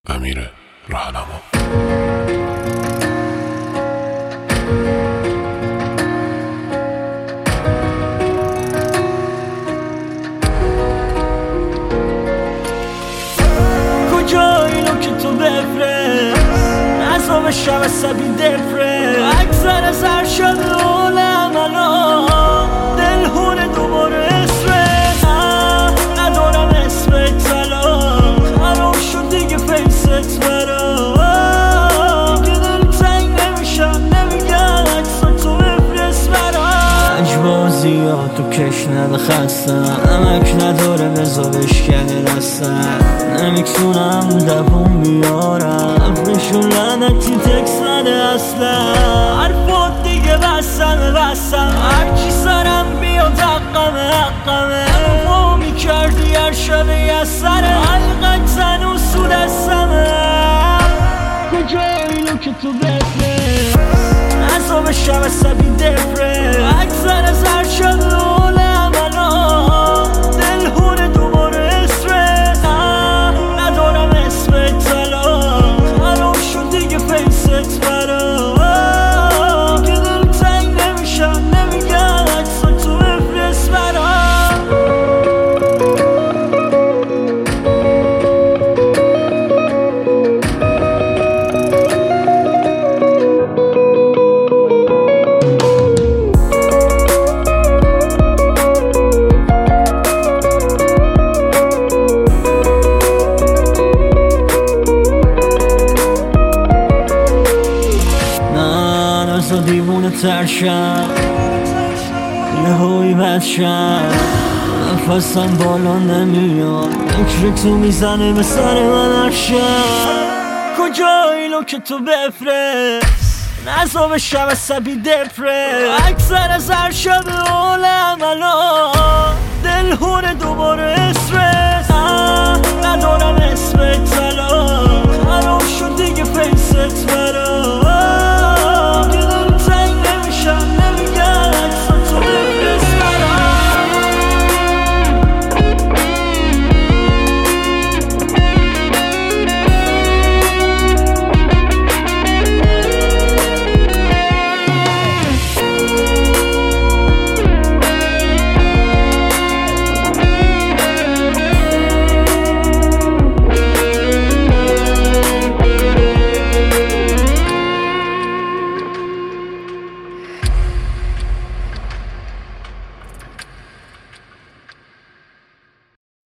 امیر راهنما. کجایینو که تو بفرست نظام شب عصبی دپرس اکثر سر شد اولم الان دلهونه دوباره استرس ندارم اسمت سلام خراب شد دیگه فیست برام دیگه دل تنگ نمیشم نمیگم عکساتو بفرست برام اجبازی ها تو کش نده خستم نمک نداره بزا بشکنه رستم نمیتونم دبون بیارم نشون لعنتی تکس نده اصلا حرفات دیگه بستم هرچی سرم بیاد حقمه ما میکردی هر شب یه سر حلقت زن و سود دستمه کجایینو که تو بفرست نظام شب عصبی دپرس اکثر سر شد اولم الان دلهونه دوباره استرس ندارم اسمت سلام خراب شد دیگه فیست برام دیگه دل تنگ نمیشم نمیگم عکساتو بفرست برام تو دیوونه ترشم یه هایی بدشم نفسم بالا نمیاد فکر تو میزنه به سر من هرشم کجایینو که تو بفرست نظام شب عصبی دپرس اکثر سر شب اولم الان دلهونه دوباره